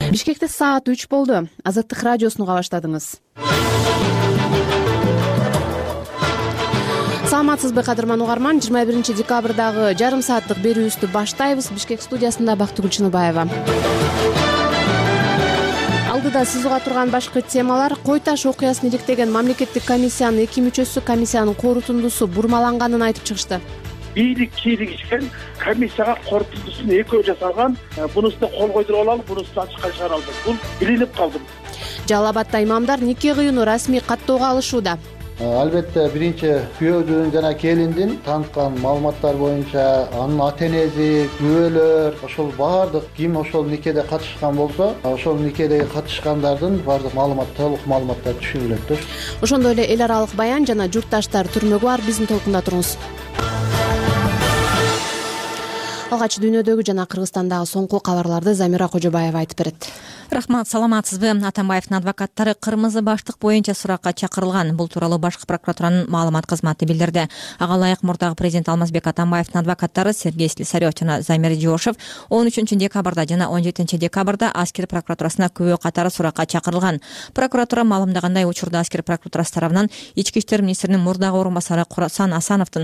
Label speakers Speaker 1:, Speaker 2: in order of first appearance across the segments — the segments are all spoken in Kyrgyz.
Speaker 1: Бишкекте саат 3 болду. Азаттык радиосун уга баштадыңыз. Саламатсызбы кадырман угарман, 21 декабрдагы жарым сааттык берүүбүздү баштайбыз. Бишкек студиясында Бактыгүл Чыныбаева. Алдыда сиз уга турган башкы темалар: Кой Таш окуясын иликтеген мамлекеттик комиссиянын 2 мүчөсү комиссиянын корутундусу бурмаланганын айтып чыгышты.
Speaker 2: Бийлик кийлигишкен комиссияга корутундусун экөө жасалган. Бунусу кол койдуруп алалы, бунусу ачыкка чыгара алды. Бул билинип калды. Жалал
Speaker 1: Абадда имамдар нике кыюуну расмий каттоого алышууда.
Speaker 3: Албетте биринчи күйөөдүн жана келиндин таныткан маалыматтар боюнча анын ата энеси, күбөлөр, ошол баардык ким ошол никеде катышкан болсо, ошол никедеги катышкандардын баардык маалымат, толук маалыматтар түшүрүлөт.
Speaker 1: Ошондой эле эл аралык баян жана журтташтар түрмөгө бар, биздин толкунда туруңуз. Алгач дүйнөдөгү жана Кыргызстандагы соңку кабарларды Замира Кожобаева айтып берет.
Speaker 4: Рахмат, саламатсызбы? Атамбаевдин адвокаттары кырмызы баштык боюнча суракка чакырылган. Бул тууралуу башкы прокуратуранын маалымат кызматы билдирди. Ага ылайык мурдагы президент Алмазбек Атамбаевдин адвокаттары Сергей Слесарев жана Замир Жошев 13 декабрда жана 17 декабрда аскер прокуратурасына күбө катары суракка чакырылган. Прокуратура маалымдагандай, учурда аскер прокуратурасы тарабынан Ички иштер министринин мурдагы орун басары Курасан Асановдун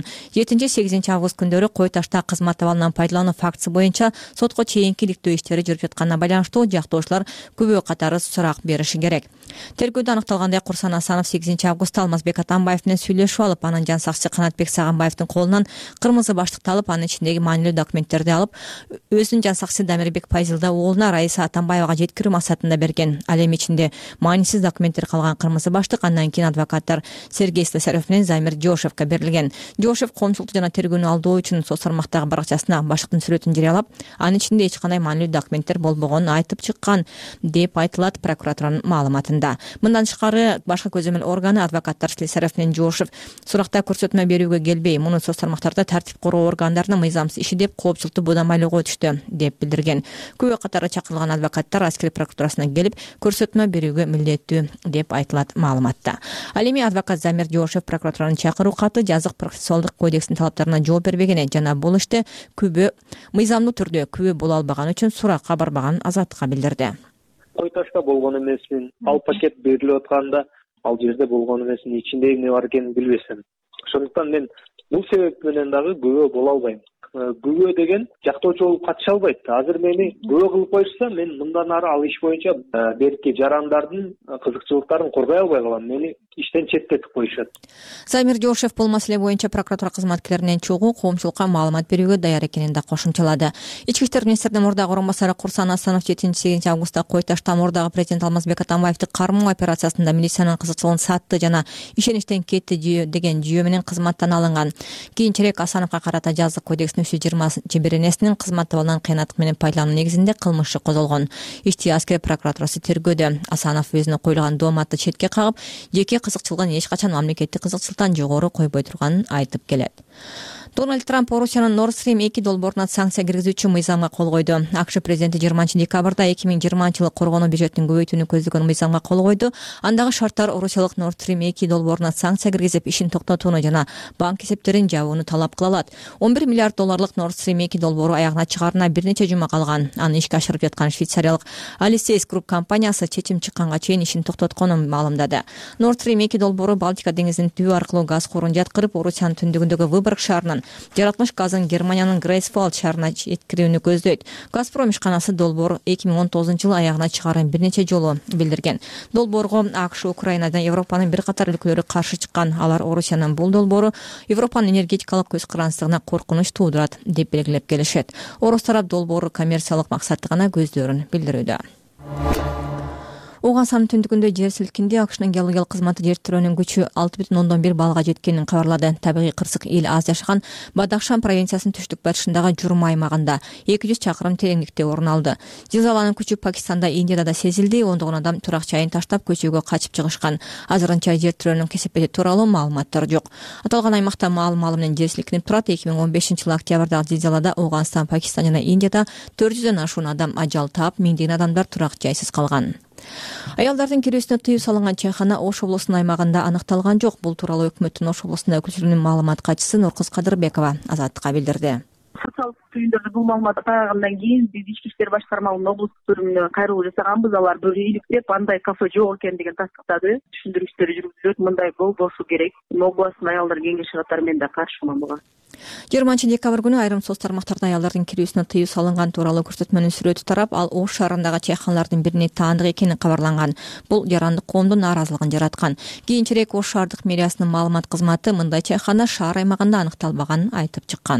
Speaker 4: 7-8 август күндөрү Кой Ташта кызмат абалынан пайдалануу фактысы боюнча сотко чейинки иликтөө иштери жүрүп жатканына байланыштуу жактоочулар күбө катары сурак бериши керек. Тергөөдө аныкталгандай, Курсан Асанов 8 августта Алмазбек Атамбаев менен сүйлөшүп алып, анын жан сакчысы Канатбек Сагынбаевдин колунан кырмызы баштыкты алып, анын ичиндеги маанилүү документтерди алып, өзүнүн жан сакчысы Дамирбек Пайзилда уулуна Раиса Атамбаевага жеткирүү максатында берген. Ал эми ичинде маанисиз документтер калган кырмызы баштык андан кийин адвокаттар Сергей Слесарев менен Замир Жошевке берилген. Жошев коомчулукту жана тергөөнү алдоо үчүн соц тармактагы баракчасына баштыктын сүрөтүн жарыялап, анын ичинде эч кандай маанилүү документтер болбогонун айтып чыккан деп айтылат прокуратуранын маалыматында. Мындан тышкары башкы көзөмөл органы адвокаттар Слесарев менен Жошев суракта көрсөтмө берүүгө келбей, муну соц тармактарда тартип короо органдарынын мыйзамсыз иши деп коопчулукту буудамайлоого өтүштү деп билдирген. Күбө катары чакырылган адвокаттар аскер прокуратурасына келип көрсөтмө берүүгө милдеттүү деп айтылат маалыматта. Ал эми адвокат Замир Жошев прокуратуранын чакыруу каты жазык процессуалдык кодекстин талаптарына жооп бербегени жана бул иште күбө мыйзамдуу түрдө күбө боло албаганы үчүн суракка барбаганын Азаттыкка билдирди.
Speaker 5: Кой Ташта болгон эмесмин. Ал пакет берилип атканда ал жерде болгон эмесмин, ичинде эмне бар экенин билбесем. Ошондуктан мен бул себеп менен дагы күбө боло албайм. Күбө деген жактоочу болуп катыша албайт. Азыр мени күбө кылып коюшса, мен мындан ары ал иш боюнча берки жарандардын кызыкчылыктарын коргой албай калам. Мени иштен четтетип коюшат.
Speaker 4: Замир Жошев бул маселе боюнча прокуратура кызматкерлеринен чогуу коомчулукка маалымат берүүгө даяр экенин да кошумчалады. Ички иштер министринин мурдагы орун басары Курсан Асанов 7-8 августта Кой Ташта мурдагы президент Алмазбек Атамбаевди кармоо операциясында милициянын кызыкчылыгын сатты жана ишеничтен кетти деген жүйө менен кызматтан алынган. Кийинчерээк Асановго карата жазык кодекстин 320 беренесинин кызмат абалынан кыянаттык менен пайдалануу негизинде кылмыш иши козголгон. Ишти аскер прокуратурасы тергөөдө. Асанов өзүнө коюлган дооматты четке кагып, жеке кызыкчылыгын эч качан мамлекеттик кызыкчылыктан жогору койбой турганын айтып келет. Дональд Трамп Орусиянын Nord Stream 2 долбооруна санкция киргизүүчү мыйзамга кол койду. АКШ президенти 20 декабрда 2020 коргонуу бюджетин көбөйтүүнү көздөгөн мыйзамга кол койду. Андагы шарттар Орусиялык Nord Stream 2 долбооруна санкция киргизип, ишин токтотууну жана банк эсептерин жабууну талап кыла алат. 11 миллиард долларлык Nord Stream 2 долбоору аягына чыгарына бир нече жума калган. Аны ишке ашырып жаткан швейцариялык Алисейс Групп компаниясы чечим чыкканга чейин ишин токтотконун маалымдады. Nord Stream 2 долбоору Балтика деңизинин түбү аркылуу газ курун жаткырып, Орусиянын түндүгүндөгү Выборг шаарынан жаратмыш газын Германиянын Грейсфалд шаарына жеткирүүнү көздөйт. Газпром ишканасы долбоор 2019-жылы аягына чыгарын бир нече жолу билдирген. Долбоорго АКШ, Украинадан Европанын бир катар өлкөлөрү каршы чыккан. Алар Орусиянын бул долбоору Европанын энергетикалык көз карандысына коркунуч туудурат деп белгилеп келишет. Орус тарап долбоору коммерциялык максатты гана көздөрүн билдирүүдө. Оғансанын түндүгүндө жер силкинди. АКШнын геологиялык кызматы жер тирөөнүн күчү 6,1 баллга жеткенин кабарлады. Табигый кырсык эл аз жашаган Бадахшан провинциясынын түштүк батышындагы Журма аймагында 200 чакырым тереңдикте орун алды. Зилзаланын күчү Пакистанда, Индияда да сезилди. Ондогон адам турак жайын таштап көчөгө качып чыгышкан. Азырынча жер тирөөнүн кесепети тууралуу маалыматтар жок. Аталган аймакта маал-малы менен жер силкинип турат. 2015-жылы октябрдагы зилзалада Оғанстан, Пакистан жана Индияда 400дөн ашуун адам ажал таап, миңдеген адамдар турак жайсыз калган. Аялдардын кирүүсүнө тыюу салынган чайхана Ош облусунун аймагында аныкталган жок. Бул тууралуу өкмөттүн Ош облусунда өкүлчүлүгүнүн маалымат катчысы Нуркыз Кадырбекова Азаттыкка билдирди.
Speaker 6: Социалдык түйүндөрдө бул маалымат таагандан кийин биз ички иштер башкармалыгынын облустук бөлүмүнө кайрылуу жасаганбыз. Алар бөлү иликтеп, андай кафе жок экендигин тастыктады. Түшүндүрүү иштери жүргүзүлөт. Мындай болбошу керек. Областтын аялдар кеңеши катары мен да каршымын буга.
Speaker 4: 20 декабрь күнү айрым соц тармактарда аялдардын кирүүсүнө тыюу салынган тууралуу көрсөтмөнүн сүрөтү тарап, ал Ош шаарындагы чайканалардын бирине таандык экени кабарланган. Бул жарандык коомдун нааразылыгын жараткан. Кийинчерээк Ош шаардык мэриясынын маалымат кызматы мындай чайкана шаар аймагында аныкталбаганын айтып чыккан.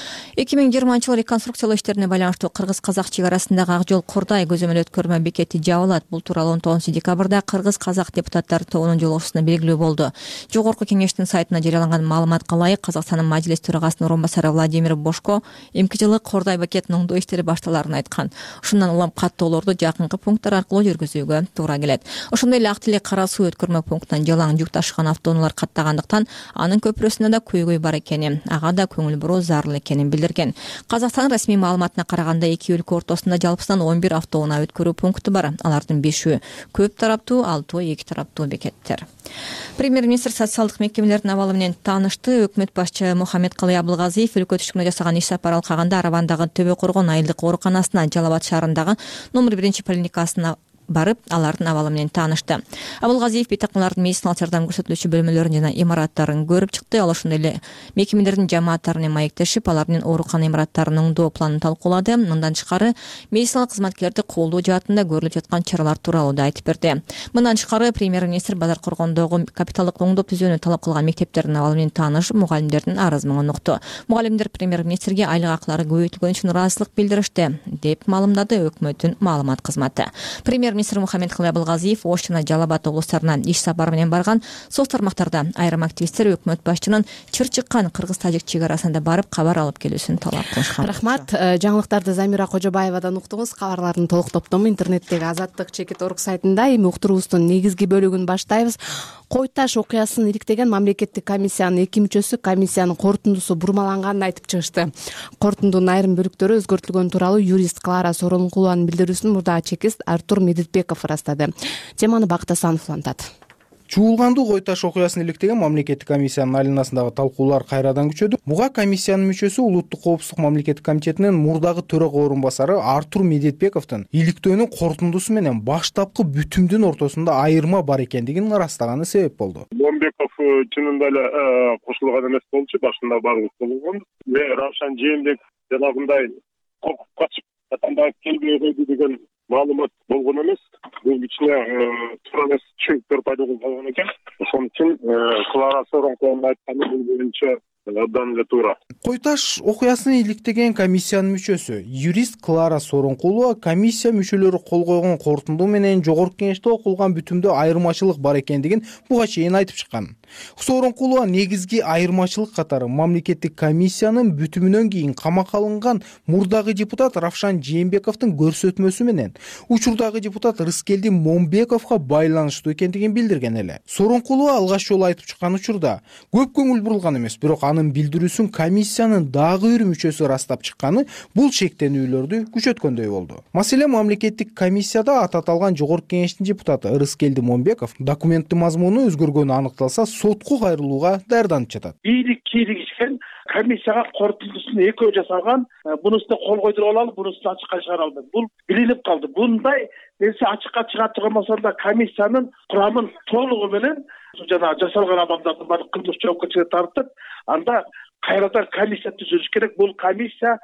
Speaker 4: 2020 реконструкциялоо иштерине байланыштуу кыргыз-казак чек арасындагы Ак жол Кордай көзөмөл өткөрмө бекети жабылат. Бул тууралуу 19 декабрда кыргыз-казак депутаттар тобунун жолугушуусунда белгилүү болду. Жогорку кеңештин сайтына жарыяланган маалыматка ылайык, Казакстандын мажлис төрагасынын орун басары Владимир Бошко эмки жылы Кордай бекетинин оңдоо иштери башталарын айткан. Ушундан улам каттоолорду жакынкы пункттар аркылуу жүргүзүүгө туура келет. Ошондой эле Ак Тилек кара суу өткөрмө пунктунан жалаң жүк ташыган автоунаалар каттагандыктан анын көпүрөсүндө да көйгөй бар экени, ага да көңүл буруу зарыл экенин билдирген. Казакстан расмий маалыматына караганда эки өлкө ортосунда жалпысынан 11 автоунаа өткөрүү пункту бар. Алардын 5-ü көп тараптуу, 6-ы эки тараптуу бекеттер. Премьер-министр социалдык мекемелердин абалы менен таанышты. Өкмөт башчы Мухаммедкалый Абылгазиев өлкө түшкүнө жасаган иш сапар алкагында Арабандагы Төбө Коргон айылдык ооруканасына, Жалал Абад шаарындагы номер 1 поликлиникасына барып, алардын абалы менен таанышты. Абылгазиев бейтакмалардын медициналык жардам көрсөтүлүүчү бөлмөлөрүн жана имараттарын көрүп чыкты. Ал ошондой эле мекемелердин жамааттары менен маектешип, алардын оорукана имараттарынын оңдоо планын талкуулады. Мындан тышкары медициналык кызматкерлерди колдоо жаатында көрүлүп жаткан чаралар тууралуу да айтып берди. Мындан тышкары премьер-министр Базар Коргондогу капиталдык оңдоо түзүүнү талап кылган мектептердин абалы менен таанышып, мугалимдердин арызын укту. Мугалимдер премьер-министрге айлык акылары көбөйтүлгөн үчүн ыраазычылык билдиришти, деп маалымдады өкмөттүн маалымат кызматы. Премьер-министр Мухаммедкалый Абылгазиев Ош жана Жалал Абад облустарына иш сапары менен барган. Соц тармактарда айрым активисттер өкмөт башчынын чыр чыккан кыргыз-тажик чек арасында барып кабар алып келүүсүн талап кылышкан.
Speaker 1: Рахмат. Жаңылыктарды Замира Кожобаевадан уктуңуз. Кабарлардын толук топтому интернеттеги Азаттык Чекит.орг сайтында. Эми уктуруубуздун негизги бөлүгүн баштайбыз. Кой Таш окуясын иликтеген мамлекеттик комиссиянын 2 мүчөсү комиссиянын корутундусу бурмаланганын айтып чыгышты. Корутундунун айрым бөлүктөрү өзгөртүлгөн тууралуу юрист Клара Сооронкулованын билдирүүсүн мурдагы чекист Артур Медетбеков ырастады. Теманы Бакыт Асанов улантат.
Speaker 7: Чуулгандуу Кой Таш окуясын иликтеген мамлекеттик комиссиянын айланасындагы талкуулар кайрадан күчөдү. Буга комиссиянын мүчөсү Улуттук коопсуздук мамлекеттик комитетинин мурдагы төрага орун басары Артур Медетбековдун иликтөөнүн корутундусу менен баштапкы бүтүмдүн ортосунда айырма бар экендигин ырастаганы себеп болду.
Speaker 8: Момбеков чынында эле кошулган эмес болчу, башында баардык болгон. Равшан Жээнбеков жанагындай коркуп качып атамбаев келбей койду деген маалымат болгон эмес. Бул кичине туура эмес түшүнүктөр пайда болуп калган экен. Ошон үчүн Клара Сооронкулованын айтканы бул боюнча абдан эле туура.
Speaker 7: Кой Таш окуясын иликтеген комиссиянын мүчөсү юрист Клара Сооронкулова комиссия мүчөлөрү кол койгон корутунду менен жогорку кеңеште окулган бүтүмдө айырмачылык бар экендигин буга чейин айтып чыккан. Сооронкулова негизги айырмачылык катары мамлекеттик комиссиянын бүтүмүнөн кийин камакка алынган мурдагы депутат Равшан Жээнбековдун көрсөтмөсү менен учурдагы депутат Рыскелди Момбековго байланыштуу экендигин билдирген эле. Сооронкулова алгач жолу айтып чыккан учурда көп көңүл бурулган эмес, бирок анын билдирүүсүн комиссиянын дагы бир мүчөсү ырастап чыкканы бул чектенүүлөрдү күчөткөндөй болду. Маселен, мамлекеттик комиссияда аты аталган жогорку кеңештин депутаты Рыскелди Момбеков документтин мазмуну өзгөргөнү аныкталса сотко кайрылууга даярданып жатат.
Speaker 2: Бийлик кийлигишкен комиссияга корутундусун экөө жасалган, бунусуна кол койдуруп алалы, бунусун ачыкка чыгара алды. Бул билинип калды. Bunday нерсе ачыкка чыга турган болсо да комиссиянын курамын толугу менен жана жасалган адамдардын баардык кылмыш жоопкерчиликке тартып, анда кайрадан комиссия түзүлүш керек. Бул комиссия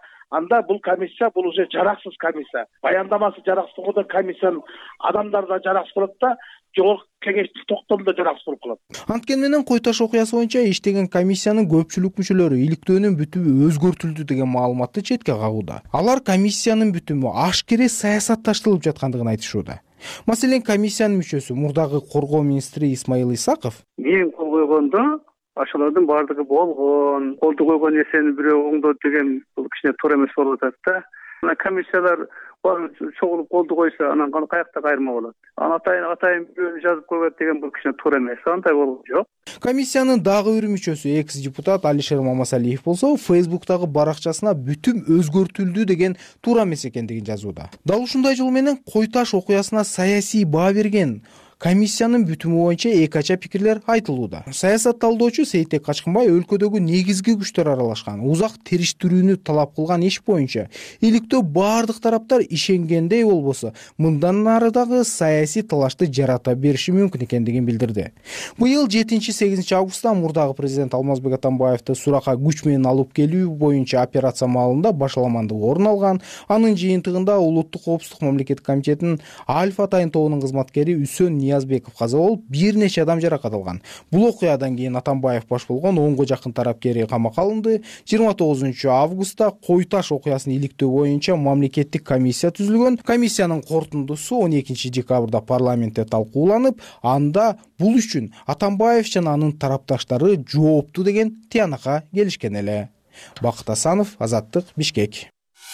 Speaker 2: бул уже жараксыз комиссия. Баяндамасы жараксыз болгондо комиссиянын адамдары да жараксыз болот да, жогорку кеңештин токтому да жараксыз болуп калат.
Speaker 7: Анткени менен Кой Таш окуясы боюнча иштеген комиссиянын көпчүлүк мүчөлөрү иликтөөнүн бүтүмү өзгөртүлдү деген маалыматты четке кагууда. Алар комиссиянын бүтүмү ашкере саясатташтырылып жаткандыгын айтышууда. Маселен, комиссиянын мүчөсү мурдагы коргоо министри Исмаил Исаков
Speaker 9: мен кол койгондо ашалардын баардыгы болгон, колду койгон нерсени бирөө оңдот деген бул кичине туура эмес болуп атат да. Комиссиялар чогулуп колду койсо анан каякта кайрма болот. Атайын бирөөнү жазып койгот деген бул кичине туура эмес. Андай болгон жок.
Speaker 7: Комиссиянын дагы бир мүчөсү экс-депутат Алишер Мамасалиев болсо Facebook'тагы баракчасына бүтүм өзгөртүлдү деген туура эмес экендигин жазууда. Дал ушундай жол менен Кой Таш окуясына саясий баа берген комиссиянын бүтүмү боюнча эки ача пикирлер айтылууда. Саясат талдоочу Сейтек Качкынбай өлкөдөгү негизги күчтөр аралашкан, узак териштирүүнү талап кылган иш боюнча иликтөө баардык тараптар ишенгендей болбосо, мындан ары дагы саясий талашты жарата бериши мүмкүн экендигин билдирди. Быйыл 7-8 августта мурдагы президент Алмазбек Атамбаевди суракка күч менен алып келүү боюнча операция маалында башаламандык орун алган. Анын жыйынтыгында Улуттук коопсуздук мамлекеттик комитетинин Альфа Атайын тобунун кызматкери Үсөн Ниязбеков каза болуп, бир нече адам жаракат алган. Бул окуядан кийин Атамбаев баш болгон 10 жакын тарапкери камакка алынды. 29 августта Кой Таш окуясын иликтөө боюнча мамлекеттик комиссия түзүлгөн. Комиссиянын корутундусу 12 декабрда парламентте талкууланып, анда бул үчүн Атамбаев жана анын тарапташтары жоопту деген тыянакка келишкен эле. Бакыт Асанов, Азаттык, Бишкек.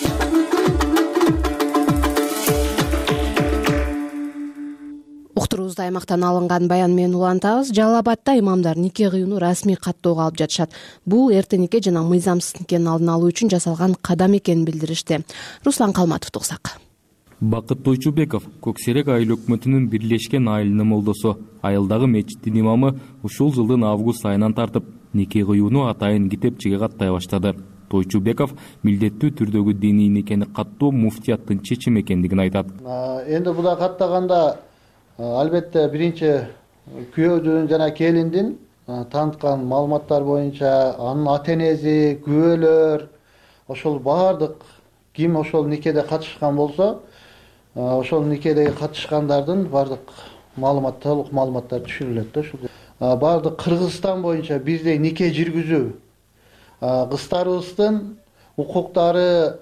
Speaker 1: Уктуруубузду аймактан алынган баян менен улантабыз. Жалал Абадда имамдар нике кыюуну расмий каттоого алып жатышат. Бул эрте нике жана мыйзамсыз никенин алдын алуу үчүн жасалган кадам экенин билдиришти. Руслан Калматов туксак.
Speaker 10: Бакыт Тойчубеков Көксерек айыл өкмөтүнүн бирлешкен айылынын молдосу, айылдагы мечиттин имамы ушул жылдын август айынан тартып нике кыюуну атайын китепчеге каттай баштады. Тойчубеков милдеттүү түрдөгү диний никени каттоо муфтияттын чечими экендигин айтат.
Speaker 3: Энди буга каттаганда албетте биринчи күйөөдүн жана келиндин таныткан маалыматтар боюнча анын ата-энеси, күбөлөр, ошол баардык ким ошол никеде катышкан болсо, ошол никедеги катышкандардын баардык маалымат, толук маалыматтар түшүрүлөт да. Ушул баардык Кыргызстан боюнча бирдей нике жүргүзүү, кыздарыбыздын укуктары,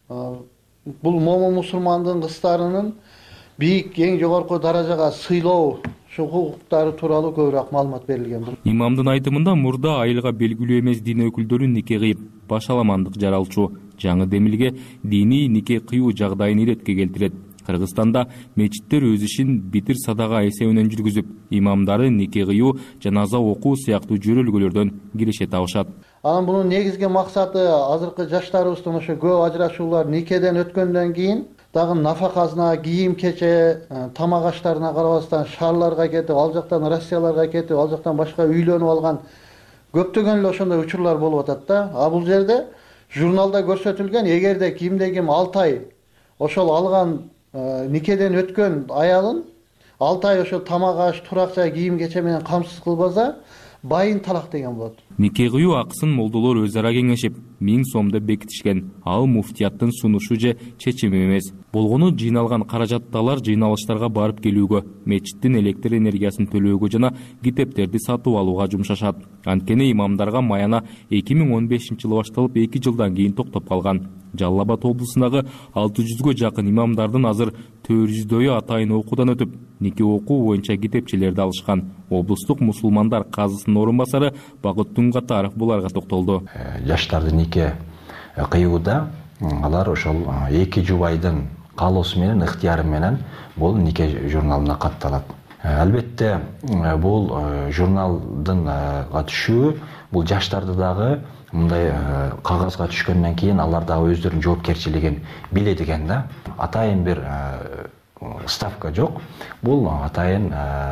Speaker 3: бул момун мусулмандын кыздарынын бийик, эң жогорку даражага сыйлоо, ушул укуктары тууралуу көбүрөөк маалымат берилген.
Speaker 10: Имамдын айтымында мурда айылга белгилүү эмес дин өкүлдөрү нике кыйып, башаламандык жаралчу. Жаңы демилге диний нике кыюу жагдайын иретке келтирет. Кыргызстанда мечиттер өз ишин битир садага эсебинен жүргүзүп, имамдары нике кыюу, жаназа окуу сыяктуу жөрөлгөлөрдөн киреше табышат.
Speaker 3: Анан бунун негизги максаты азыркы жаштарыбыздын ошо көп ажырашуулар никеден өткөндөн кийин дагы нафакасына, кийим кече, тамак аштарына карабастан шаарларга кетип, ал жактан Россияларга кетип, ал жактан башка үйлөнүп алган көптөгөн эле ошондой учурлар болуп атат да. А бул жерде журналда көрсөтүлгөн, эгерде кимде ким 6 ай ошол алган никеден өткөн аялын 6 ай ошол тамак аш, турак жай, кийим кече менен камсыз кылбаса, байын талак деген болот.
Speaker 10: Нике кыюу акысын молдолор өз ара кеңешип 1000 сомдо бекитишкен. Ал муфтияттын сунушу же чечими эмес. Болгону жыйналган каражатты алар жыйналыштарга барып келүүгө, мечиттин электр энергиясын төлөөгө жана китептерди сатып алууга жумшашат. Анткени имамдарга маяна 2015-жылы башталып 2 жылдан кийин токтоп калган. Жалал Абад облусундагы 600гө жакын имамдардын азыр 400дөйү атайын окуудан өтүп, нике окуу боюнча китепчелерди алышкан. Облустук мусулмандар казысынын орун басары Бакыт Тунгатаров буларга токтолду.
Speaker 11: Жаштарды нике кыюуда алар ошол 2 жубайдын каалоосу менен, ыктыяры менен бул нике журналына катталат. Албетте бул журналдын түшүүгү бул жаштарды дагы мындай кагазга түшкөндөн кийин алар дагы өздөрүнүн жоопкерчилигин билет экен да. Атайын бир ставка жок. Бул атайын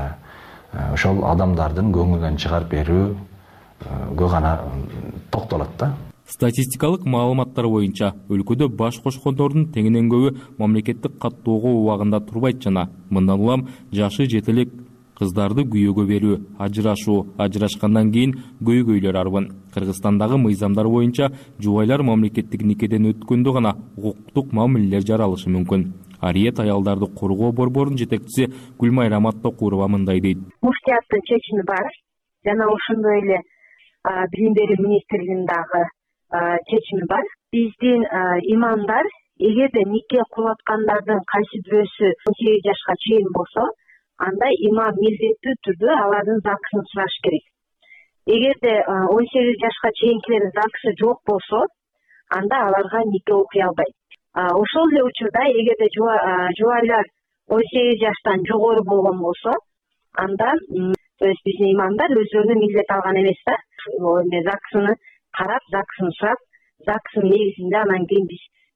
Speaker 11: ошол адамдардын көңүлүнөн чыгарып берүүгө гана токтолот да.
Speaker 10: Статистикалык маалыматтар боюнча өлкөдө баш кошкондордун теңинен көбү мамлекеттик каттоого убагында турбайт жана мындан улам жашы жетелек кыздарды күйөөгө берүү, ажырашуу, ажырашкандан кийин көйгөйлөр арбын. Кыргызстандагы мыйзамдар боюнча жубайлар мамлекеттик никеден өткөндө гана укуктук мамилелер жаралышы мүмкүн. Ариет аялдарды коргоо борборунун жетекчиси Гүлмайра Токурова мындай дейт.
Speaker 12: Муфтияттын чечими бар. Жана ошондой эле билим берүү министрлигинин дагы чечими бар. Биздин имамдар эгерде нике кылаткандардын кайсы бирөөсү 18 жашка чейин болсо, анда имам милдеттүү түрдө алардын ЗАГСын сураш керек. Эгерде 18 жашка чейинкилердин ЗАГСы жок болсо, анда аларга нике окуй албайт. Ошол эле учурда эгерде жубайлар 18 жаштан жогору болгон болсо, анда биздин имамдар өздөрүнө милдет алган эмес да. ЗАГСыны карап, ЗАГСын сурап, ЗАГСынын негизинде анан кийин биз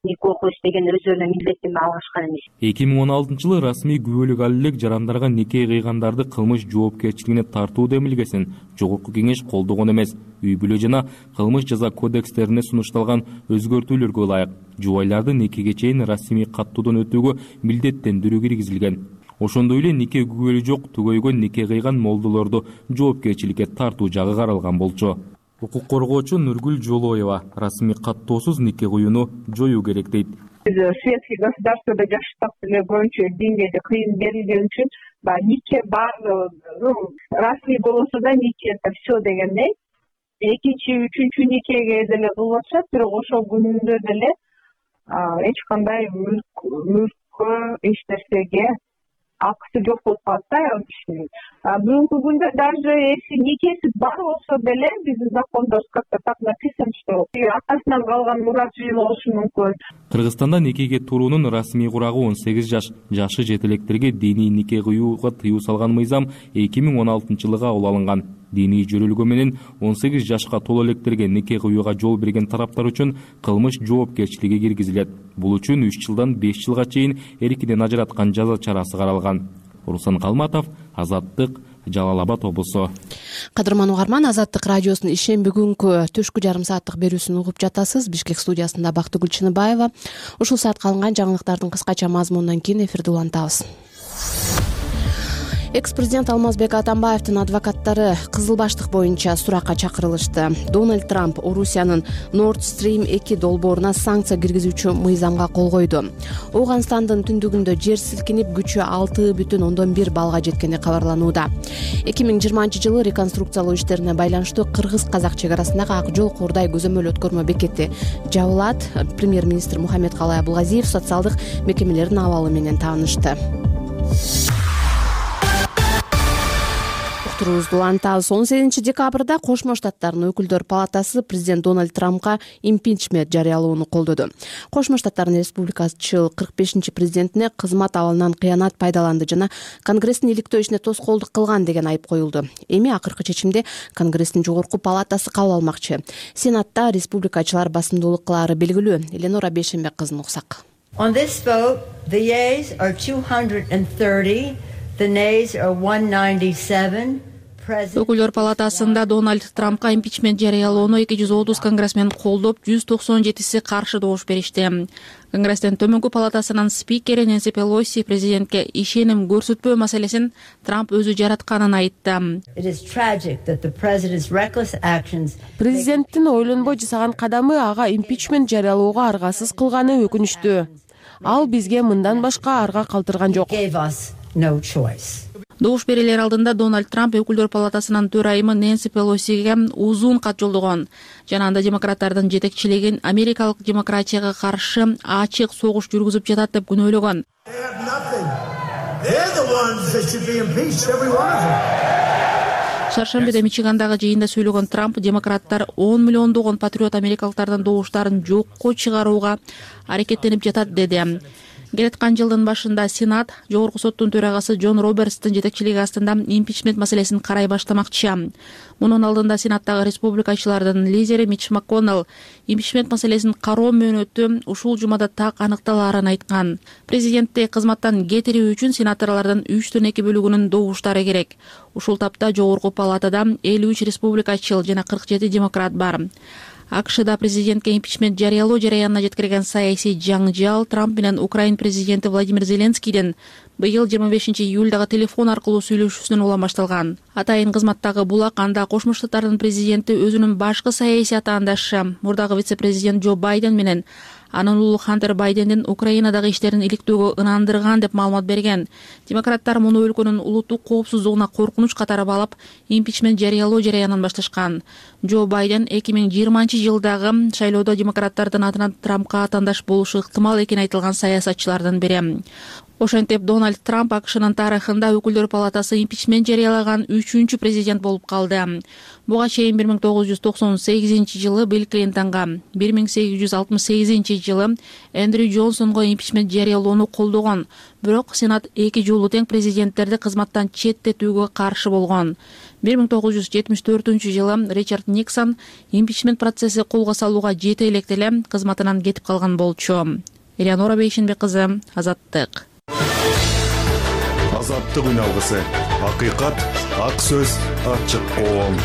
Speaker 12: нике окуйт деген өздөрүнө милдеттенме алышкан эмес.
Speaker 10: 2016-жылы расмий күбөлүк ал элек жарандарга нике кыйгандарды кылмыш жоопкерчилигине тартуу демилгесин жогорку кеңеш колдогон эмес. Үй бүлө жана кылмыш жаза кодекстерине сунушталган өзгөртүүлөргө ылайык жубайларды никеге чейин расмий каттоодон өтүүгө милдеттендирүү киргизилген. Ошондой эле нике күбөлү жок түгөйгөн нике кыйган молдолорду жоопкерчиликке тартуу жагы каралган болчу. Укук коргоочу Нургүл Жолоева расмий каттоосуз нике кыюуну жоюу керек дейт.
Speaker 13: Светский государствода жашап деле көбүнчө деңгээлде кыйын берилген үчүн нике баардыгы расмий болсо да нике это все дегендей. Экинчи, үчүнчү никеге деле кылып атышат, бирок ошол күндө деле эч кандай мүлккө эч нерсеге акысы жок болуп калат да ал кишинин. Бүгүнкү күндө даже если никеси бар болсо деле биздин закондо как-то так написано, что атасынан калган мурас болушу мүмкүн.
Speaker 10: Кыргызстанда никеге туруунун расмий курагы 18 жаш. Жашы жетелектерге диний нике кыюуга тыюу салган мыйзам 2016-жылы кабыл алынган. Диний жөрөлгө менен 18 жашка толо электерге нике кыюуга жол берген тараптар үчүн кылмыш жоопкерчилиги киргизилет. Бул үчүн 3 жылдан 5 жылга чейин эркинен ажыраткан жаза чарасы каралган. Руслан Калматов, Азаттык, Жалал Абад облусу.
Speaker 1: Кадырман угарман, Азаттык радиосунун ишемби күнгү түшкү жарым сааттык берүүсүн угуп жатасыз. Бишкек студиясында Бактыгүл Чыныбаева. Ушул саатка алынган жаңылыктардын кыскача мазмунунан кийин эфирди улантабыз. Экс-президент Алмазбек Атамбаевдин адвокаттары Кызыл Баштык боюнча суракка чакырылышты. Дональд Трамп Орусиянын Nord Stream 2 долбооруна санкция киргизүүчү мыйзамга кол койду. Ооганстандын түндүгүндө жер силкинип күчү 6,1 балга жеткени кабарланууда. 2020-жылы реконструкциялоо иштерине байланыштуу кыргыз-казак чек арасындагы Ак жол Куурдай көзөмөл өткөрмө бекети жабылат. Премьер-министр Мухаммед Калай Абылгазиев социалдык мекемелердин абалы менен таанышты. Улантабыз. 18 декабрда Кошмо Штаттардын өкүлдөр палатасы президент Дональд Трампка импичмент жарыялоону колдоду. Кошмо Штаттардын республикачыл 45-чи президентине кызмат абалынан кыянат пайдаланды жана Конгресстин иликтөө ишине тоскоолдук кылган деген айып коюлду. Эми акыркы чечимди Конгресстин жогорку палатасы кабыл алмакчы. Сенатта республикачылар басымдуулук кылаары белгилүү. Эленора Бейшенбек кызын уксак.
Speaker 14: On this vote, the yeas are 230, the nays are 197.
Speaker 15: Өкүлдөр палатасында Дональд Трампка импичмент жарыялоону 230 конгрессмен колдоп, 197си каршы добуш беришти. Конгресстин төмөнкү палатасынын спикери Нэнси Пелоси президентке ишеним көрсөтпөө маселесин Трамп өзү жаратканын айтты.
Speaker 16: Президенттин ойлонбой жасаган кадамы ага импичмент жарыялоого аргасыз кылганы өкүнүчтүү. Ал бизге мындан башка арга калтырган жок.
Speaker 15: Добуш берилер алдында Дональд Трамп өкүлдөр палатасынын төрайымы Нэнси Пелосиге узун кат жолдогон. Жана анда демократтардын жетекчилигин америкалык демократияга каршы ачык согуш жүргүзүп жатат деп күнөөлөгөн. Шаршембиде Мичигандагы жыйында сүйлөгөн Трамп демократтар 10 миллиондогон патриот америкалыктардын добуштарын жокко чыгарууга аракеттенип жатат деди. Келаткан жылдын башында Сенат жогорку соттун төрагасы Джон Робертстин жетекчилиги астында импичмент маселесин карай баштамакчы. Мунун алдында Сенаттагы республикачылардын лидери Митч МакКоннелл импичмент маселесин кароо мөөнөтү ушул жумада так аныкталаарын айткан. Президентти кызматтан кетирүү үчүн сенаторлордун 3/2 бөлүгүнүн добуштары керек. Ушул тапта жогорку палатада 53 республикачыл жана 47 демократ бар. АКШда президентке импичмент жарыялоо жараянына жеткирген саясий жаңжал Трамп менен Украин президенти Владимир Зеленскийдин быйыл 25 июлдагы телефон аркылуу сүйлөшүүсүнөн улам башталган. Атайын кызматтагы булак анда Кошмо Штаттардын президенти өзүнүн башкы саясий атаандашы мурдагы вице-президент Джо Байден менен анын уулу Хантер Байдендин Украинадагы иштерин иликтөөгө ынандырган деп маалымат берген. Демократтар муну өлкөнүн улуттук коопсуздугуна коркунуч катары балап, импичмент жарыялоо жараянын башташкан. Джо Байден 2020 жылдагы шайлоодо демократтардын атынан Трампка атаандаш болушу ыктымал экени айтылган саясатчылардын бири. Ошентип Дональд Трамп АКШнын тарыхында өкүлдөр палатасы импичмент жарыялаган 3-чү президент болуп калды. Буга чейин 1998 жылы Билл Клинтонго, 1868 жылы Эндрю Джонсонго импичмент жарыялоону колдогон. Бирок Сенат 2 жолу тең президенттерди кызматтан четтетүүгө каршы болгон. 1974-жылы Ричард Никсон импичмент процесси колго салууга жете элек деле кызматынан кетип калган болчу. Элеонора Бейшенбек кызы, Азаттык.
Speaker 17: Азаттык үн алгысы. Акыйкат, ак сөз, ачык коом.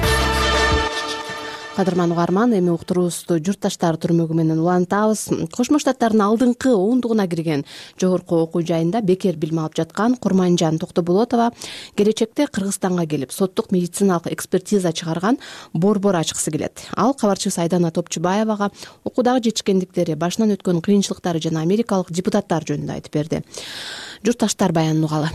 Speaker 1: Кадырман угарман, эми уктуруубузду журтташтар түрмөгү менен улантабыз. Кошмо Штаттардын алдыңкы ондугуна кирген жогорку окуу жайында бекер билим алып жаткан Курманжан Токтоболотова келечекте Кыргызстанга келип соттук медициналык экспертиза чыгарган борбор ачкысы келет. Ал кабарчыбыз Айдана Топчубаевага окуудагы жетишкендиктери, башынан өткөн кыйынчылыктары жана америкалык депутаттар жөнүндө айтып берди. Журтташтар баянын угалы.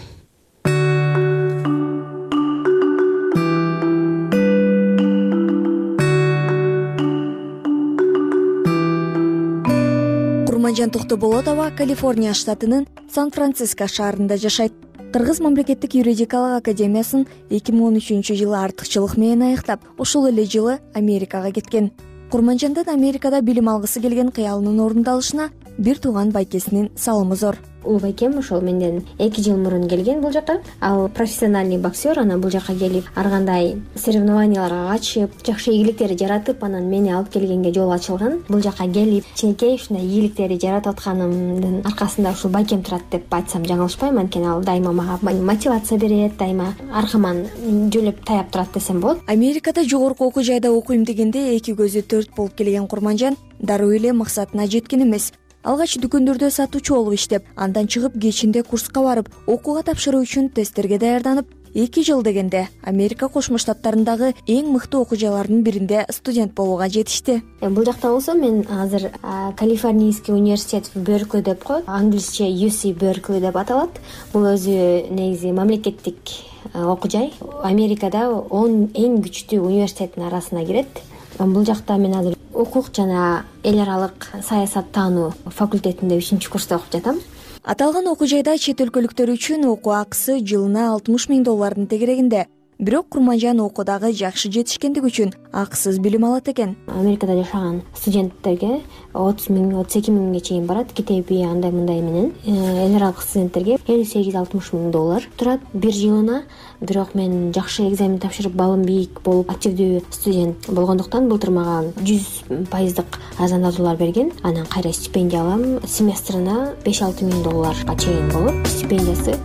Speaker 18: Курманжан Токтоболотова Калифорния штатынын Сан-Франциско шаарында жашайт. Кыргыз мамлекеттик юридикалык академиясын 2013-жылы артыкчылык менен аяктап, ошол эле жылы Америкага кеткен. Курманжандын Америкада билим алгысы келген кыялынын орундалышына бир тууган байкесинин салымы зор.
Speaker 19: Улуу байкем ошол менден 2 жыл мурун келген бул жака. Ал профессиональный боксер, анан бул жака келип, ар кандай соревнованияларга катышып, жакшы ийгиликтерди жаратып, анан мени алып келгенге жол ачылган. Бул жака келип, кичинекей ушундай ийгиликтерди жаратып атканымдын аркасында ушул байкем турат деп айтсам жаңылышпайм. Анткени ал дайыма мага мотивация берет, дайыма аркаман жөлөп таяп турат десем болот.
Speaker 18: Америкада жогорку окуу жайда окуйм дегенде эки көзү төрт болуп келген Курманжан дароо эле максатына жеткен эмес. Алгач дүкөндөрдө сатуучу болуп иштеп, андан чыгып кечинде курска барып, окууга тапшыруу үчүн тесттерге даярданып, 2 жыл дегенде Америка Кошмо Штаттарындагы эң мыкты окуу жайлардын биринде студент болууга жетишти.
Speaker 19: Бул жакта болсо мен азыр Калифорнийский университет в Беркли деп коет, англисче UC Berkeley деп аталат. Бул өзү негизи мамлекеттик окуу жай. Америкада 10 эң күчтүү университеттин арасына кирет. Бул жакта мен азыр укук жана эл аралык саясат таануу факультетинде 3-курста окуп жатам.
Speaker 18: Аталган окуу жайда чет өлкөлүктөр үчүн окуу акысы жылына $60,000 тегерегинде. Бирок Курманжан окуудагы жакшы жетишкендик үчүн акысыз билим алат экен.
Speaker 19: Америкада жашаган студенттерге 30,000-32 миңге чейин барат. Китеби андай мындай менен эл аралык студенттерге $58-60,000 турат бир жылына. Бирок мен жакшы экзамен тапшырып, балым бийик болуп, активдүү студент болгондуктан былтыр мага 100% арзандатуулар берген. Анан кайра стипендия алам. Семестрына $5-6 чейин болот стипендиясы.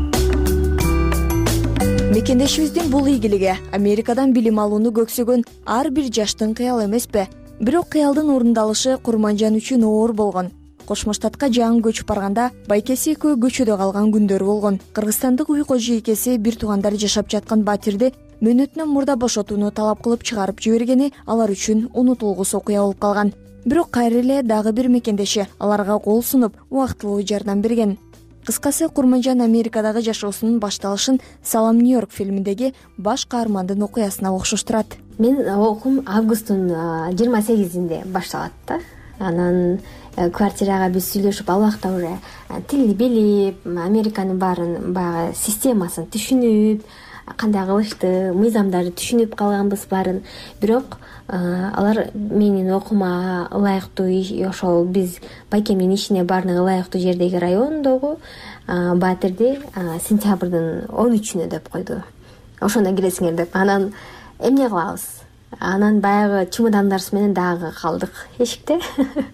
Speaker 18: Мекендешибиздин бул ийгилиги Америкадан билим алууну көксөгөн ар бир жаштын кыял эмеспи? Бирок кыялдын орундалышы Курманжан үчүн оор болгон. Кошмо Штатка жаңы көчүп барганда байкеси экөө көчөдө калган күндөрү болгон. Кыргызстандык уй кожойкеси бир туугандар жашап жаткан батирди мөөнөтүнөн мурда бошотууну талап кылып чыгарып жибергени алар үчүн унутулгус окуя болуп калган. Бирок кайра эле дагы бир мекендеши аларга кол сунуп, убактылуу жардам берген. Кыскасы, Курманжан Америкадагы жашоосунун башталышын Салам Нью-Йорк фильминдеги баш каармандын окуясына окшоштурат.
Speaker 19: Мен окуум августтун 28-inde башталат да. Анан квартирага биз сүйлөшүп, ал убакта уже тилди билип, Американын баарын баягы системасын түшүнүп, кандай кылышты, мыйзамдарды түшүнүп калганбыз баарын. Бирок алар менин окуума ылайыктуу, ошол биз байкемдин ишине баарына ылайыктуу жердеги райондогу батирди сентябрдын 13-үнө деп койду. Ошондо киресиңер деп. Анан эмне кылабыз? Анан баягы чемодандарыбыз менен дагы калдык эшикте.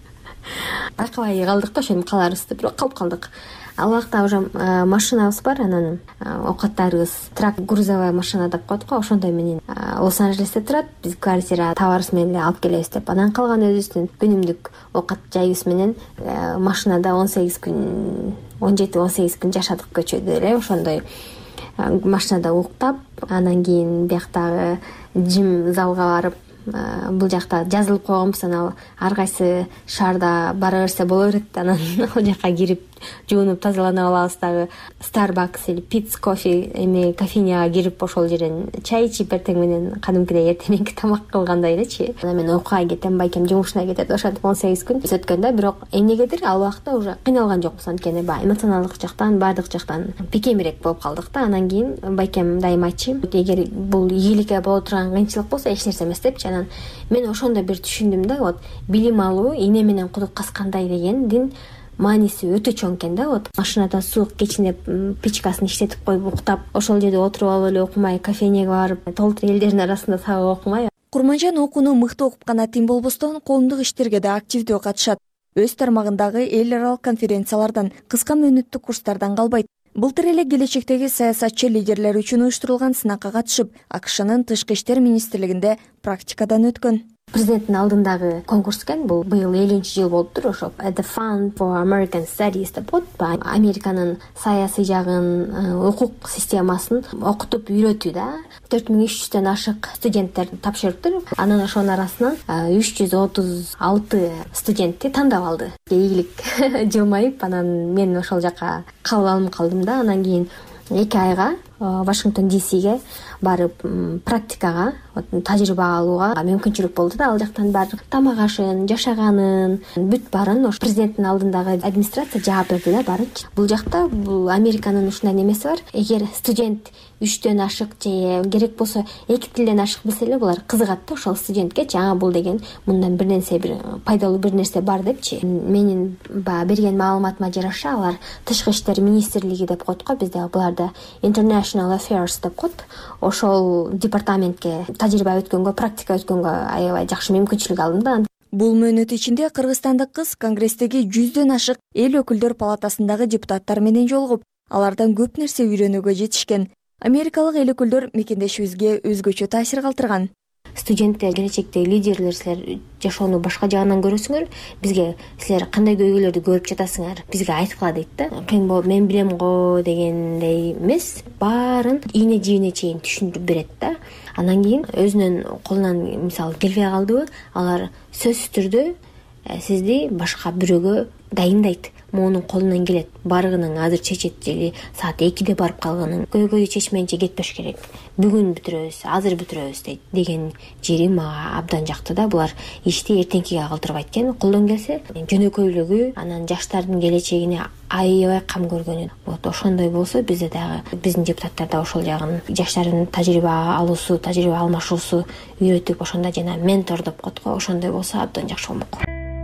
Speaker 19: Байкабай калдык да, ошентип каларбызды, бирок калып калдык. Ал убакта уже машинабыз бар, анан оокаттарыбыз трак грузовая машина деп коет го, ошондой менен Лос-Анджелесте турат. Биз квартира табарыбыз менен алып келебиз деп. Анан калган өзүбүздүн күнүмдүк оокат жайыбыз менен машинада 18 күн, 17-18 күн жашадык көчөдө эле. Ошондой машинада уктап, анан кийин бияктагы жим залга барып, бул жакта жазылып койгонбуз. Анан ар кайсы шаарда бара берсе боло берет. Анан ал жака кирип жуунуп тазалана алабыз. Дагы Starbucks или Peet's Coffee эми кофейняга кирип ошол жерден чай ичип, эртең менен кадимкидей эртеңки тамак кылгандай элечи. Анан мен окууга кетем, байкем жумушуна кетет. Ошентип 18 күн өткөндө, бирок эмнегедир ал убакта уже кыйналган жокпуз. Анткени баягы эмоционалдык жактан, баардык жактан бекемирээк болуп калдык да. Анан кийин байкем дайым айтчу, эгер бул ийгиликке боло турган кыйынчылык болсо эч нерсе эмес депчи. Анан мен ошондо бир түшүндүм да, вот билим алуу ийне менен кудук каскандай дегендин мааниси өтө чоң экен да. Вот машинада суук кечине печкасын иштетип коюп уктап, ошол жерде отуруп алып эле окумай, кафенеге барып, толтур элдердин арасында сабак окумай.
Speaker 18: Курманжан окууну мыкты окуп гана тим болбостон, коомдук иштерге да активдүү катышат. Өз тармагындагы эл аралык конференциялардан, кыска мөөнөттүк курстардан калбайт. Былтыр эле келечектеги саясатчы лидерлер үчүн уюштурулган сынакка катышып, АКШнын тышкы иштер министрлигинде практикадан өткөн.
Speaker 19: Президенттин алдындагы конкурс экен. Бул быйыл 50-жыл болуптур. Ошо The Fund for American Studies деп коет. Американын саясий жагын, укук системасын окутуп үйрөтүү да. 4300дөн ашык студенттер тапшырыптыр. Анан ошонун арасынан 336 студентти тандап алды. Ийгилик жылмайып, анан мен ошол жака кабыл алынып калдым да. Анан кийин 2 айга Вашингтон ДСге барып практикага, тажрыйба алууга мүмкүнчүлүк болду да. Ал жактан баары тамак ашын, жашаганын, бүт баарын ошо президенттин алдындагы администрация жаап берди да баарын. Бул жакта бул Американын ушундай немеси бар. Эгер студент 3дөн ашык же керек болсо 2 тилден ашык билсе эле булар кызыгат да ошол студентке. Жаңа бул деген мындан бир нерсе, бир пайдалуу бир нерсе бар депчи. Менин берген маалыматыма жараша алар тышкы иштер министрлиги деп коет го, бизде буларда International Affairs деп коет. Ошол департаментке тажрыйба өткөнгө, практика өткөнгө аябай жакшы мүмкүнчүлүк алдым да.
Speaker 18: Бул мөөнөт ичинде кыргызстандык кыз Конгресстеги 100дөн ашык эл өкүлдөр палатасындагы депутаттар менен жолугуп, алардан көп нерсе үйрөнүүгө жетишкен. Америкалык эл өкүлдөр мекендешибизге өзгөчө таасир калтырган.
Speaker 19: Студенттер, келечектеги лидерлер, силер жашоону башка жагынан көрөсүңөр. Бизге силер кандай көйгөйлөрдү көрүп жатасыңар, бизге айтып дейт да. Кыйын болуп мен билем го дегендей эмес, баарын ийне жибине чейин түшүндүрүп берет да. Анан кийин өзүнүн колунан мисалы келбей калдыбы, алар сөзсүз түрдө сизди башка бирөөгө дайындайт. Моунун колунан келет, баргының азыр чечет же саат 2де барып калганын көйгөйдү чечмейинче кетпеш керек. Бүгүн бүтүрөбүз, азыр бүтүрөбүз деген жери мага абдан жакты да. Булар ишти эртеңкиге калтырбайт экен. Колдон келсе жөнөкөйлүгү, анан жаштардын келечегине аябай кам көргөнү. Вот ошондой болсо бизде дагы биздин депутаттар да ошол жагын жаштардын тажрыйба алуусу, тажрыйба алмашуусу үйрөтүп, ошондой жана ментор деп коет го, ошондой болсо абдан жакшы болмок.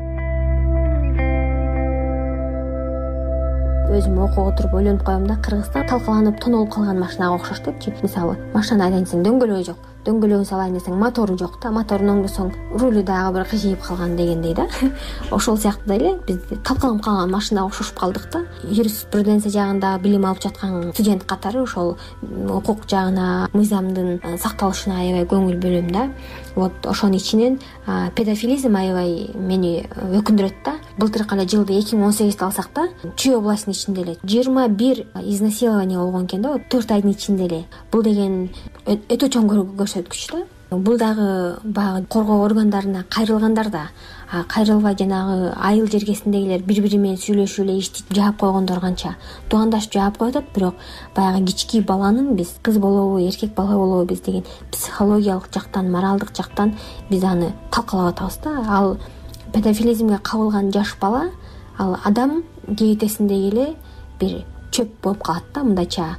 Speaker 19: Өзүм окууга отуруп ойлонуп коем да, Кыргызстан талкаланып тонолуп калган машинага окшош депчи. Мисалы, машина айдайын десең дөңгөлөгү жок, дөңгөлөгүн салайын десең мотору жок да, моторун оңдосоң рулю дагы бир кыйшайып калган дегендей да. Ошол сыяктуу эле биз талкаланып калган машинага окшошуп калдык да. Юриспруденция жагында билим алып жаткан студент катары ошол укук жагына, мыйзамдын сакталышына аябай көңүл бөлөм да. Вот ошонун ичинен педофилизм аябай мени өкүндүрөт да. Былтыркы эле жылды 2018 алсак да, Чүй областынын ичинде эле 21 изнасилование болгон экен да, 4 айдын ичинде эле. Бул деген өтө чоң көрсөткүч да. Бул дагы баягы коргоо органдарына кайрылгандар да, кайрылбай жанагы айыл жергесиндегилер бири-бири менен сүйлөшүп эле иштеп жаап койгондор канча туугандашып жаап коюп атат. Бирок баягы кички баланын биз кыз болобу, эркек бала болобу биз деген психологиялык жактан, моралдык жактан биз аны талкалап атабыз да. Ал педофилизмге кабылган жаш бала, ал адам кебетесиндеги эле бир чөп болуп калат да, мындайча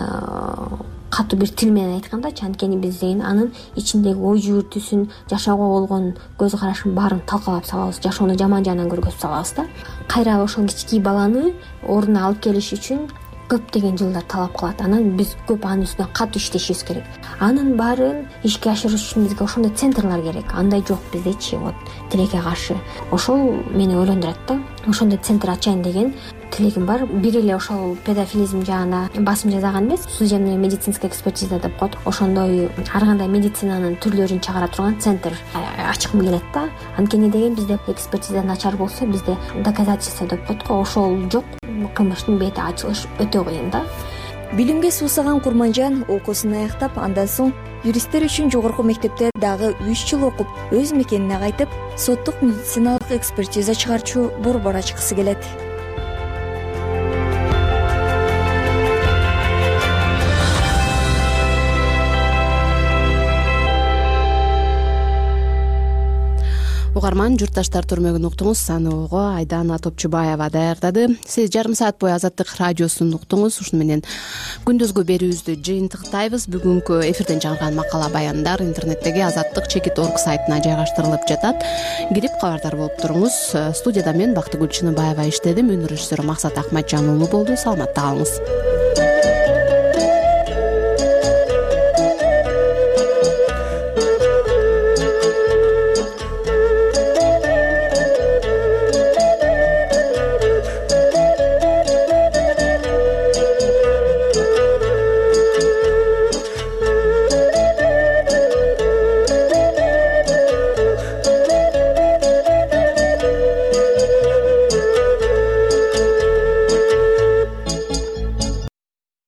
Speaker 19: катуу бир тил менен айтканда. Анткени биз деген анын ичиндеги ой жүгүртүүсүн, жашоого болгон көз карашын баарын талкалап салабыз, жашоону жаман жагынан көргөзүп салабыз да. Кайра ошол кички баланы ордуна алып келиш үчүн көптөгөн жылдар талап кылат. Анан биз көп анын үстүнө катуу иштешибиз керек. Анын баарын ишке ашырыш үчүн бизге ошондой центрлар керек. Андай жок биздечи, вот тилекке каршы. Ошол мени ойлондурат да. Ошондой центр ачайын деген тилегим бар. Бир эле ошол педофилизм жагына басым жасаган эмес, судебная медицинская экспертиза деп коет. Ошондой ар кандай медицинанын түрлөрүн чыгара турган центр ачкым келет да. Анткени деген бизде экспертиза начар болсо, бизде доказательство деп коет го, ошол жок. Кылмыштын бети ачылыш өтө кыйын да.
Speaker 18: Билимге суусаган Курманжан окуусун аяктап, андан соң юристтер үчүн жогорку мектепте дагы 3 жыл окуп, өз мекенине кайтып, соттук медициналык экспертиза чыгарчу борбор ачкысы келет.
Speaker 15: уга
Speaker 1: угарман журтташтар көрмөгүн уктуңуз. Аны Айдана Топчубаева даярдады. Сиз жарым саат бою Азаттык радиосун уктуңуз. Ушуну менен күндүзгү берүүбүздү жыйынтыктайбыз. Бүгүнкү эфирден чыгарылган макала баяндар интернеттеги Азаттык.org сайтына жайгаштырылып жатат. Кирип кабардар болуп туруңуз. Студияда мен Бактыгүл Чыныбаева иштедим. Өнөр режиссеру Максат Акматжан уулу болду. Саламатта калыңыз.